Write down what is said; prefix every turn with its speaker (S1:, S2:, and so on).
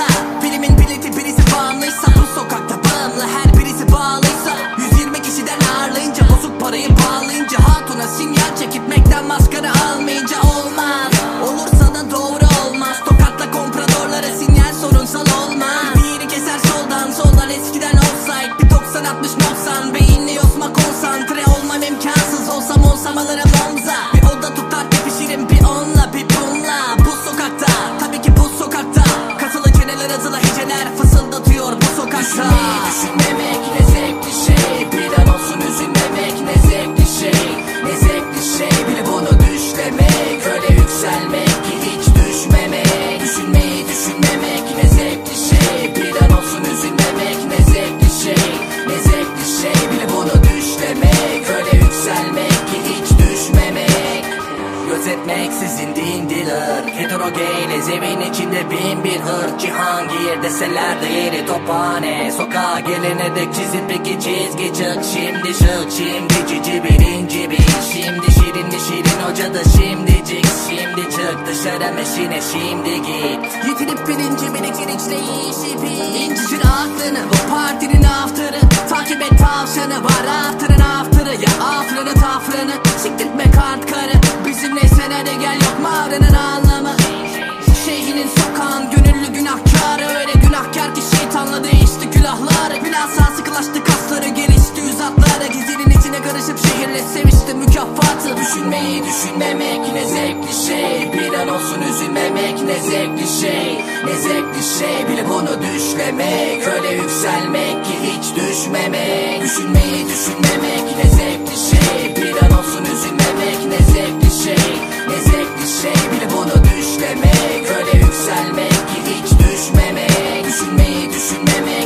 S1: Filmin bileti birisi bağımlıysa, bu sokakta bağımlı her birisi bağlıysa, 120 kişiden ağırlayınca, bozuk parayı bağlayınca, hatuna sinyal çekitmekten maskara almayınca olmaz. Olursa da doğru olmaz. Tokatla kompradorlara sinyal sorunsal olmaz. Biri keser soldan eskiden offside. Bir 90-60-90 beyinli yosma konsantre olmam imkansız. Olsam alırım omza. Bir oda tutar tepişirim bir onla bir bunla. Bu sokakta, tabii ki bu sokakta, kasılı çeneler azılı heceler fısıldatıyor bu sokakta. Düşünmemek ne zevkli şey, bir an olsun üzülmemek ne zevkli şey. Ne zevkli şey, bile bunu düşlemek, öyle yükselmek ki hiç düşmemek. Düşünmemek ne zevkli şey, bir an olsun üzülmemek ne zevkli şey. Ne zevkli şey, bile bunu düşlemek, öyle yükselmek ki hiç düşmemek. Gözetmeksizin din dilir, heterogeniz evin içinde bin bir hır. Cihangir deseler de yeri tophane, sokağa gelene dek çizip iki çizgi çık. Şimdi şık, şimdi cici birinci bir, şimdi şirin hoca da şimdicik. Şimdi çık dışarı meşine şimdi git. Yitirip birinci birikir işleyişi bir. İncişir aklını bu partinin after'ı, takip et tavşanı var after'ın after'ı. Ya after'ını tafrını siktirtme kartkarı, bizimle sen hadi gel yok mağaranın anlamı. Şeyhinin sokağın gönüllü günahkarı, öyle günahkar ki şeytanla değişti külahları. Bilhassa sıkılaştı kasları, gelişti yüz hatları, gezinin içine karışıp şehirle sevişti mükafatı. Düşünmemek ne zevkli şey, bir an olsun üzülmemek ne zevkli şey. Ne zevkli şey, bile bunu düşlemek, öyle yükselmek ki hiç düşmemek. Düşünmemek ne zevkli şey, bir an olsun üzülmemek ne zevkli şey. Ne zevkli şey, bile bunu düşlemek, öyle yükselmek ki hiç düşmemek. Düşünmemek